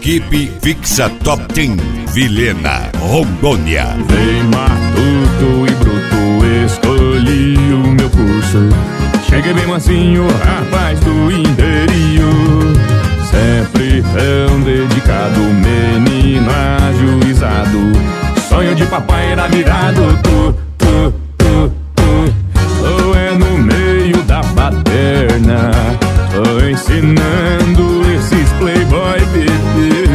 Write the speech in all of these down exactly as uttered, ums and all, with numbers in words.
Equipe Fixa Top dez, Vilhena, Rondônia. Vem matuto e bruto, escolhi o meu curso. Cheguei bem mansinho, rapaz do interior. Sempre tão dedicado, menino ajuizado. Sonho de papai era virado, tu, tu, tu, tu. Ou é no meio da baderna, tô ensinando esses playboy bebê.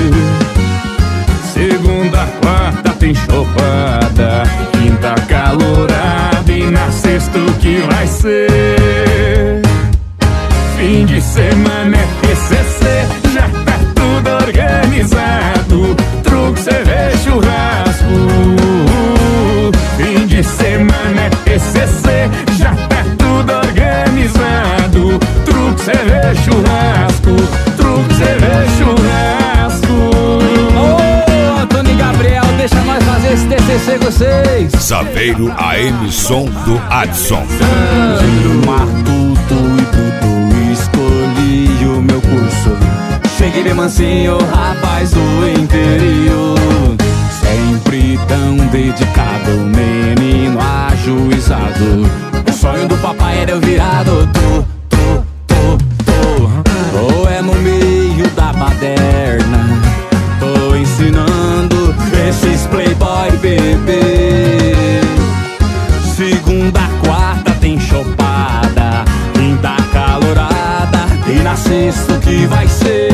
Segunda, quarta tem chopada, quinta calorada e na sexta o que vai ser? Fim de semana é T C C, já tá tudo organizado. Truque, cerveja, churrasco. Fim de semana é T C C, já tá tudo organizado. Truque, cerveja, churrasco. Truque, cerveja, churrasco. Ô, Antônio e Gabriel, deixa nós fazer esse T C C com vocês. Saveiro A M Som do Adson. Matuto e bruto, escolhi o meu curso. Cheguei bem mansinho, rapaz do interior. Sempre tão dedicado, menino ajuizado. O sonho do papai era eu virado, tu, tu, tu, tu. Ou é no meio da baderna, tô ensinando esses playboy bebê. Segunda, quarta tem chopada, quinta calorada e na sexta o que vai ser?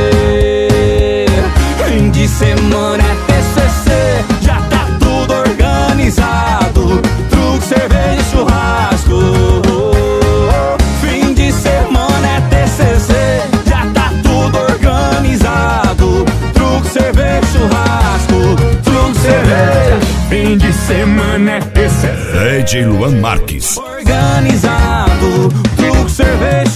Fim de semana é T C C, já tá tudo organizado. Truque, cerveja e churrasco. Fim de semana é T C C, já tá tudo organizado. Truque, cerveja e churrasco. Truque, cerveja. Fim de semana é T C C. D J Luan Marques. Organizado, truque, cerveja.